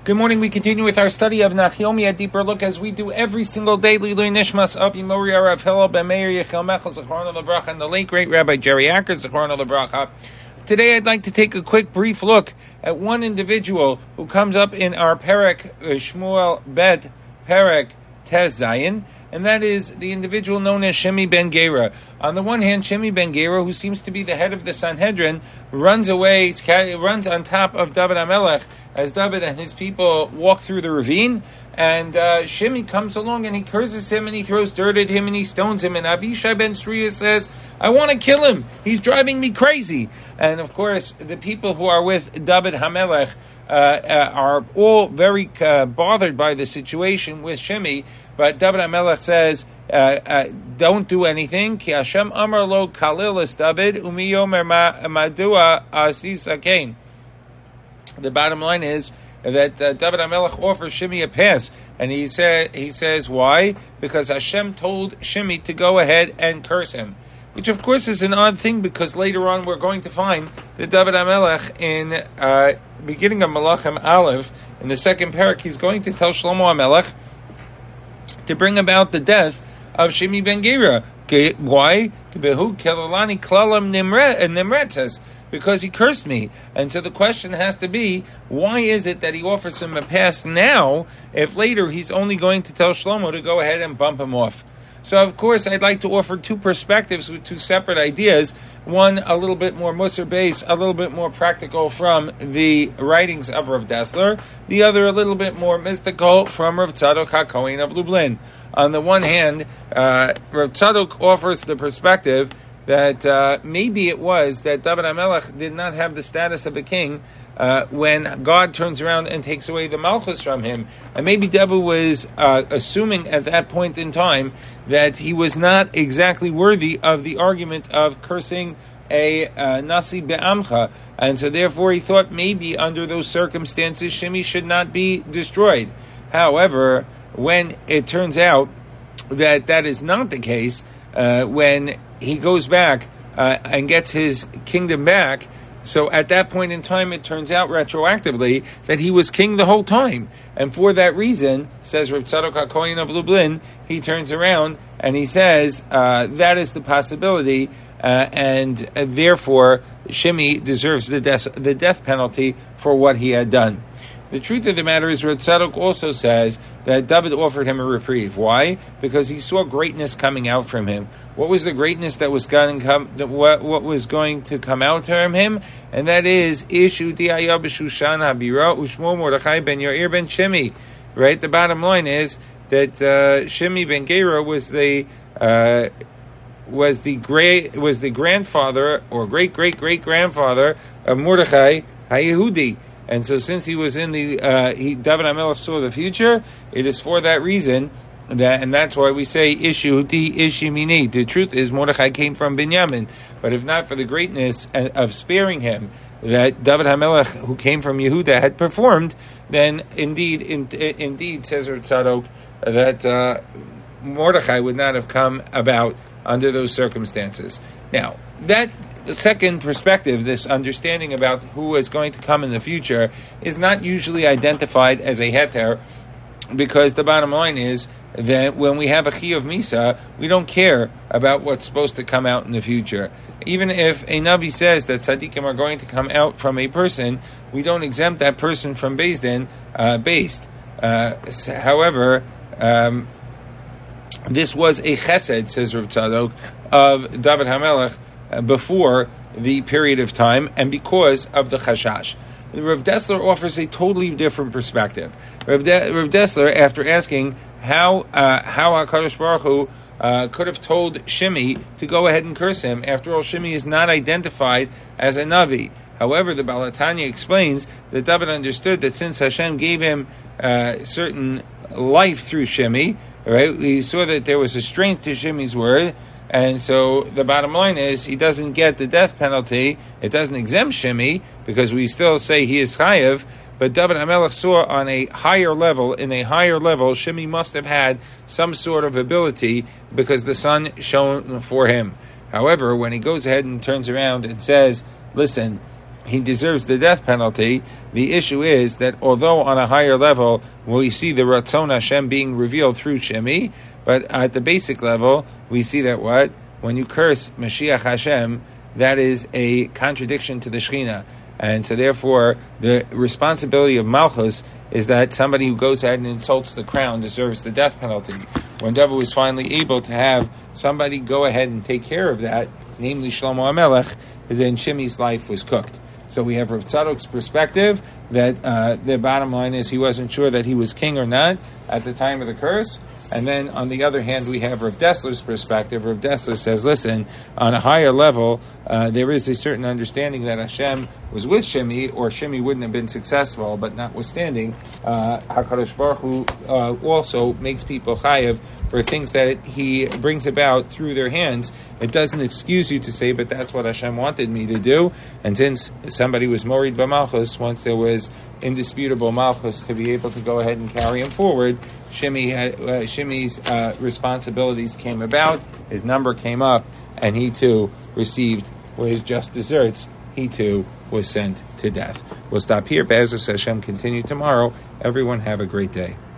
Good morning. We continue with our study of Nachyomi, a deeper look as we do every single day. Lilui Nishmas Avi Mori Rav Hillel Ben Meir Yechel Mechel Zechron LeBracha and the late great Rabbi Jerry Acker Zechron LeBracha. Today, I'd like to take a quick, brief look at one individual who comes up in our Perek Shmuel Bet Perek Tez Zayin, and that is the individual known as Shimi Ben Gera. On the one hand, Shimi Ben Gera, who seems to be the head of the Sanhedrin, runs on top of David HaMelech as David and his people walk through the ravine, and Shimi comes along and he curses him and he throws dirt at him and he stones him, and Avishai Ben Sriya says, I want to kill him, he's driving me crazy. And of course, the people who are with David HaMelech are all very bothered by the situation with Shimi, but David HaMelech says, don't do anything. Ki Hashem amar lo kalil es David umiyomer madua asis akain. The bottom line is that David HaMelech offers Shimi a pass, and he says why? Because Hashem told Shimi to go ahead and curse him. Which of course is an odd thing, because later on we're going to find that David HaMelech in beginning of Malachim Aleph, in the second parak, he's going to tell Shlomo HaMelech to bring about the death of Shimi Ben Gera. Why? Because he cursed me. And so the question has to be, why is it that he offers him a pass now, if later he's only going to tell Shlomo to go ahead and bump him off? So, of course, I'd like to offer two perspectives with two separate ideas. One, a little bit more Musar-based, a little bit more practical from the writings of Rav Dessler. The other, a little bit more mystical from Rav Tzadok HaKohen of Lublin. On the one hand, Rav Tzadok offers the perspective that maybe it was that David HaMelech did not have the status of a king when God turns around and takes away the Malchus from him. And maybe David was assuming at that point in time that he was not exactly worthy of the argument of cursing a Nasi Be'amcha. And so therefore he thought maybe under those circumstances Shimi should not be destroyed. However, when it turns out that that is not the case, when he goes back and gets his kingdom back, so at that point in time, it turns out retroactively that he was king the whole time. And for that reason, says Rav Tzadok HaKohen of Lublin, he turns around and he says that is the possibility, and therefore Shimi deserves the death penalty for what he had done. The truth of the matter is, Rav Tzadok also says that David offered him a reprieve. Why? Because he saw greatness coming out from him. What was the greatness that was going to come out from him? And that is Ishu Diaya B'Shushan Habira Ushmo Mordechai Ben Yair Ben Shimi. Right. The bottom line is that Shimi Ben Gera was the grandfather or great grandfather of Mordechai HaYehudi. And so, since he was in the David HaMelech saw the future, it is for that reason and that's why we say Ishu Di Ishimini. The truth is Mordechai came from Binyamin, but if not for the greatness of sparing him that David HaMelech, who came from Yehuda, had performed, then indeed, says Rav Tzadok, that Mordechai would not have come about under those circumstances. Now, that second perspective, this understanding about who is going to come in the future, is not usually identified as a heter, because the bottom line is that when we have a chiyuv misa, we don't care about what's supposed to come out in the future. Even if a Navi says that tzaddikim are going to come out from a person, we don't exempt that person from Beis Din based. However, this was a chesed, says Rav Tzadok, of David HaMelech before the period of time, and because of the chashash. Rav Dessler offers a totally different perspective. Rav Dessler, after asking how HaKadosh Baruch Hu could have told Shimi to go ahead and curse him, after all, Shimi is not identified as a Navi. However, the Baal HaTanya explains that David understood that since Hashem gave him certain life through Shimi, right, he saw that there was a strength to Shimi's word. And so the bottom line is he doesn't get the death penalty. It doesn't exempt Shimi because we still say he is chayev. But David HaMelech saw on a higher level, Shimi must have had some sort of ability because the sun shone for him. However, when he goes ahead and turns around and says, listen, he deserves the death penalty. The issue is that although on a higher level we see the Ratzon Hashem being revealed through Shemi, but at the basic level we see that when you curse Mashiach Hashem, that is a contradiction to the Shekhinah. And so therefore the responsibility of Malchus is that somebody who goes ahead and insults the crown deserves the death penalty. When David was finally able to have somebody go ahead and take care of that, namely Shlomo HaMelech, then Shimi's life was cooked. So we have Rav Tzadok's perspective that the bottom line is he wasn't sure that he was king or not at the time of the curse. And then on the other hand, we have Rav Dessler's perspective. Rav Dessler says, listen, on a higher level, there is a certain understanding that Hashem was with Shimi, or Shimi wouldn't have been successful, but notwithstanding, HaKadosh Baruch Hu also makes people chayev for things that he brings about through their hands. It doesn't excuse you to say, but that's what Hashem wanted me to do. And since somebody was morid b'malchus, once there was indisputable malchus to be able to go ahead and carry him forward, Shimi's responsibilities came about, his number came up, and he too received his just deserts. He too was sent to death. We'll stop here. Be'ezus Hashem continue tomorrow. Everyone have a great day.